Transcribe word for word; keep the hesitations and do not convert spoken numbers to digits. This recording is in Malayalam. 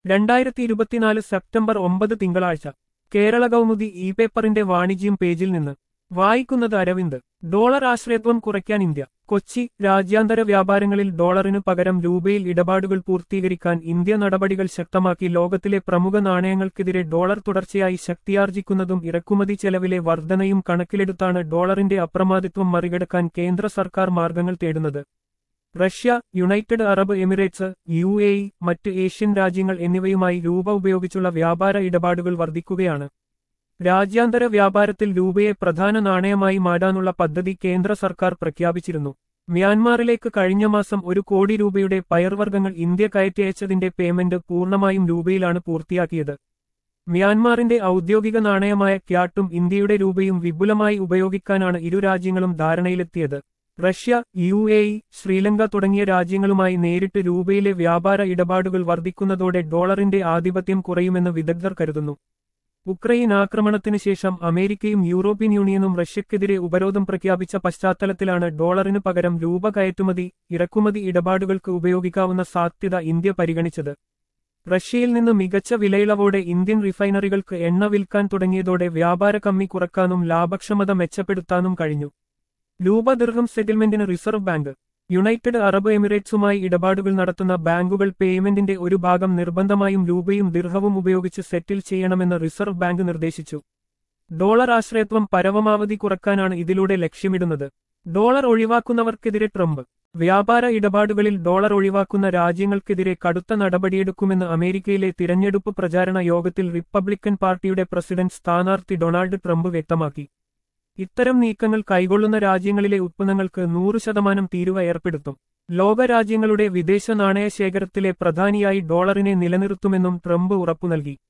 രണ്ടായിരത്തി ഇരുപത്തിനാല് സെപ്റ്റംബർ ഒമ്പത് തിങ്കളാഴ്ച കേരള കൗമുദി ഇ പേപ്പറിന്റെ വാണിജ്യം പേജിൽ നിന്ന് വായിക്കുന്നത് അരവിന്ദ്. ഡോളർ ആശ്രയത്വം കുറയ്ക്കാൻ ഇന്ത്യ. കൊച്ചി. രാജ്യാന്തര വ്യാപാരങ്ങളിൽ ഡോളറിനു പകരം രൂപയിൽ ഇടപാടുകൾ പൂർത്തീകരിക്കാൻ ഇന്ത്യ നടപടികൾ ശക്തമാക്കി. ലോകത്തിലെ പ്രമുഖ നാണയങ്ങൾക്കെതിരെ ഡോളർ തുടർച്ചയായി ശക്തിയാർജിക്കുന്നതും ഇറക്കുമതി ചെലവിലെ വർധനയും കണക്കിലെടുത്താണ് ഡോളറിന്റെ അപ്രമാദിത്വം മറികടക്കാൻ കേന്ദ്ര സർക്കാർ മാർഗങ്ങൾ തേടുന്നത്. Russia, United Arab Emirates, U A E, മറ്റ് ഏഷ്യൻ രാജ്യങ്ങൾ എന്നിവയുമായി രൂപ ഉപയോഗിച്ചുള്ള വ്യാപാര ഇടപാടുകൾ വർദ്ധിക്കുകയാണ്. രാജ്യാന്തര വ്യാപാരത്തിൽ രൂപയെ പ്രധാന നാണയമായി മാറ്റാനുള്ള പദ്ധതി കേന്ദ്ര സർക്കാർ പ്രഖ്യാപിച്ചിരുന്നു. മ്യാൻമാറിലേക്ക് കഴിഞ്ഞ മാസം ഒരു കോടി രൂപയുടെ പയർവർഗ്ഗങ്ങൾ ഇന്ത്യ കയറ്റി അയച്ചതിന്റെ പേയ്മെന്റ് പൂർണ്ണമായും രൂപയിലാണ് പൂർത്തിയാക്കിയത്. മ്യാൻമാറിന്റെ ഔദ്യോഗിക നാണയമായ ക്യാട്ടും ഇന്ത്യയുടെ രൂപയും വിപുലമായി ഉപയോഗിക്കാനാണ് ഇരു രാജ്യങ്ങളും ധാരണയിലെത്തിയത്. Russia, U A E, Sri Lanka തുടങ്ങിയ രാജ്യങ്ങളുമായി നേരിട്ട് രൂപയിലെ വ്യാപാര ഇടപാടുകൾ വർദ്ധിക്കുന്നതോടെ ഡോളറിന്റെ ആധിപത്യം കുറയുമെന്ന് വിദഗ്ധർ കരുതുന്നു. ഉക്രൈൻ ആക്രമണത്തിന് ശേഷം അമേരിക്കയും യൂറോപ്യൻ യൂണിയനും റഷ്യക്കെതിരെ ഉപരോധം പ്രഖ്യാപിച്ച പശ്ചാത്തലത്തിലാണ് ഡോളറിനു പകരം രൂപ കയറ്റുമതി, ഇറക്കുമതി ഇടപാടുകൾക്ക് ഉപയോഗിക്കാവുന്ന സാധ്യത ഇന്ത്യ പരിഗണിച്ചത്. റഷ്യയിൽ നിന്ന് മികച്ച വിലയിളവോടെ ഇന്ത്യൻ റിഫൈനറികൾക്ക് എണ്ണ വിൽക്കാൻ തുടങ്ങിയതോടെ വ്യാപാര കമ്മി കുറക്കാനും ലാഭക്ഷമത മെച്ചപ്പെടുത്താനും കഴിഞ്ഞു. രൂപ ദിർഹം സെറ്റിൽമെന്റിന് റിസർവ് ബാങ്ക്. യുണൈറ്റഡ് അറബ് എമിറേറ്റ്സുമായി ഇടപാടുകൾ നടത്തുന്ന ബാങ്കുകൾ പേയ്മെന്റിന്റെ ഒരു ഭാഗം നിർബന്ധമായും രൂപയും ദിർഹവും ഉപയോഗിച്ച് സെറ്റിൽ ചെയ്യണമെന്ന് റിസർവ് ബാങ്ക് നിർദ്ദേശിച്ചു. ഡോളർ ആശ്രയത്വം പരമാവധി കുറക്കാനാണ് ഇതിലൂടെ ലക്ഷ്യമിടുന്നത്. ഡോളർ ഒഴിവാക്കുന്നവർക്കെതിരെ ട്രംപ്. വ്യാപാര ഇടപാടുകളിൽ ഡോളർ ഒഴിവാക്കുന്ന രാജ്യങ്ങൾക്കെതിരെ കടുത്ത നടപടിയെടുക്കുമെന്ന് അമേരിക്കയിലെ തിരഞ്ഞെടുപ്പ് പ്രചാരണ യോഗത്തിൽ റിപ്പബ്ലിക്കൻ പാർട്ടിയുടെ പ്രസിഡന്റ് സ്ഥാനാർത്ഥി ഡൊണാൾഡ് ട്രംപ് വ്യക്തമാക്കി. ഇത്തരം നീക്കങ്ങൾ കൈക്കൊള്ളുന്ന രാജ്യങ്ങളിലെ ഉത്പന്നങ്ങൾക്ക് നൂറ് ശതമാനം തീരുവ ഏർപ്പെടുത്തും. ലോകരാജ്യങ്ങളുടെ വിദേശ നാണയ ശേഖരത്തിലെ പ്രധാനിയായി ഡോളറിനെ നിലനിർത്തുമെന്നും ട്രംപ് ഉറപ്പു നൽകി.